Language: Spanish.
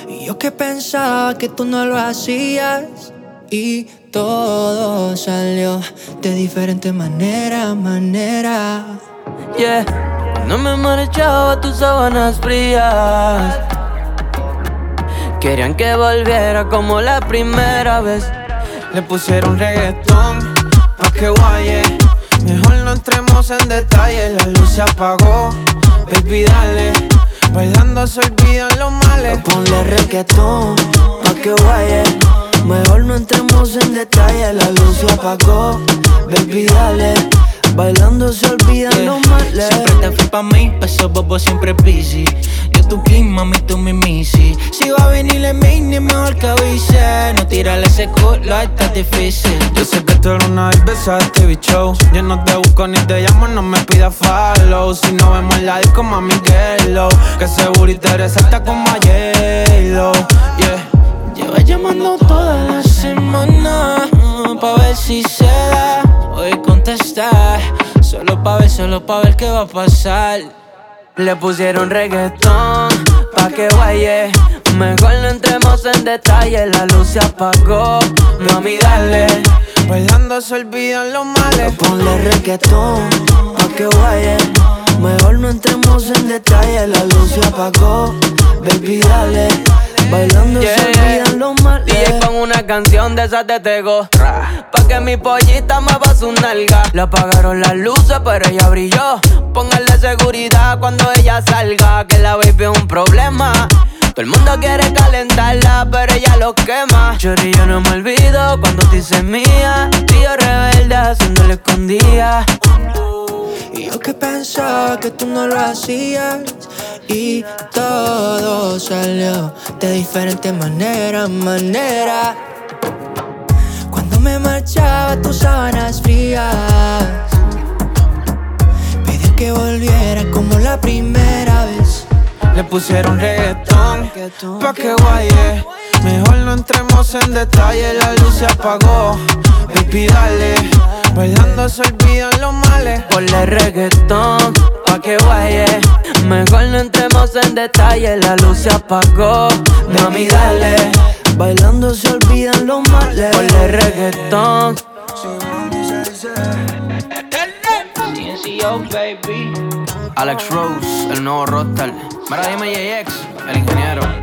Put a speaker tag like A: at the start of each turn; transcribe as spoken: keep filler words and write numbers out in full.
A: Y yo que pensaba que tú no lo hacías. Y todo salió de diferente manera, manera.
B: Yeah, no me marchaba tus sábanas frías. Querían que volviera como la primera vez.
C: Le pusieron reggaetón pa' que guaye. Mejor no entremos en detalle, la luz se apagó. Baby, dale, bailando se olvidan los males.
B: Ponle reggaetón pa' que guaye. Mejor no entremos en detalle, la luz se apagó. Baby, dale, bailando se olvidan yeah. los males.
A: Siempre te fui pa' mí, pa' esos bobos siempre busy. Yo tu king, mami, tú mi missy. Si va a venir el mini, mejor que avise. No tirarle ese culo, está difícil.
C: Yo sé que tú eres una vez besaste, bicho. Yo no te busco ni te llamo, no me pidas follow. Si no vemos en la disco, mami, get low. Que seguro y te resalta como a J-Lo, yeah.
A: Llevas llamando toda la semana uh, pa' ver si se da. Hoy contestar, solo pa' ver, solo pa' ver qué va a pasar.
B: Le pusieron reggaetón pa' que guaye. Mejor no entremos en detalle, la luz se apagó. Mami, dale,
C: bailando se olvidan los males.
B: Ponle reggaetón pa' que guaye. Mejor no entremos en detalle, la luz se apagó. Baby, dale, bailando yeah, se olvidan los males. D J pon una canción de esas de Tego, pa' que mi pollita mueva su nalga. Le apagaron las luces pero ella brilló. Póngale seguridad cuando ella salga, que la baby es un problema. Todo el mundo quiere calentarla, pero ella lo quema. Chori, yo no me olvido cuando te hice mía. Tío rebelde haciéndole escondida.
A: Y yo que pensaba que tú no lo hacías. Y todo salió de diferente manera, manera. Cuando me marchaba tus sábanas frías. Pedí que volviera como la primera vez.
C: Le pusieron reggaetón pa' que guaye. Mejor no entremos en detalle, la luz se apagó. Baby, dale, bailando se olvidan los males.
B: Ponle reggaetón pa' que guaye. Mejor no entremos en detalle, la luz se apagó. Mami, dale, bailando se olvidan los males. Ponle reggaetón.
A: T N C O, baby.
B: Alex Rose, el nuevo rockstar. Mira, dime J X, el ingeniero.